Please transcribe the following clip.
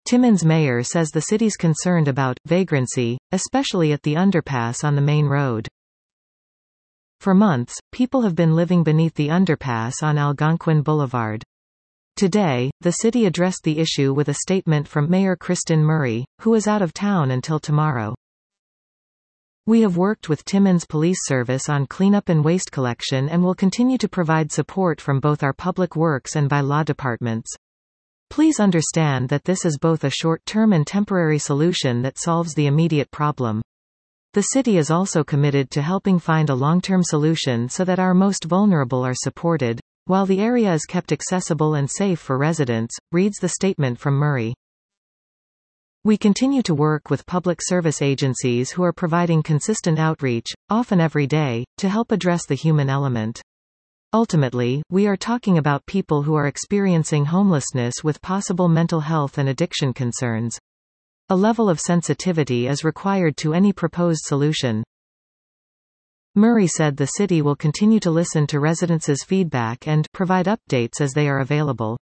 Timmins mayor says the city's concerned about vagrancy, especially at the underpass on the main road. For months, people have been living beneath the underpass on Algonquin Boulevard. Today, the city addressed the issue with a statement from Mayor Kristen Murray, who is out of town until tomorrow. We have worked with Timmins Police Service on cleanup and waste collection and will continue to provide support from both our public works and by law departments. Please understand that this is both a short-term and temporary solution that solves the immediate problem. The city is also committed to helping find a long-term solution so that our most vulnerable are supported, while the area is kept accessible and safe for residents, reads the statement from Murray. We continue to work with public service agencies who are providing consistent outreach, often every day, to help address the human element. Ultimately, we are talking about people who are experiencing homelessness with possible mental health and addiction concerns. A level of sensitivity is required to any proposed solution. Murray said the city will continue to listen to residents' feedback and provide updates as they are available.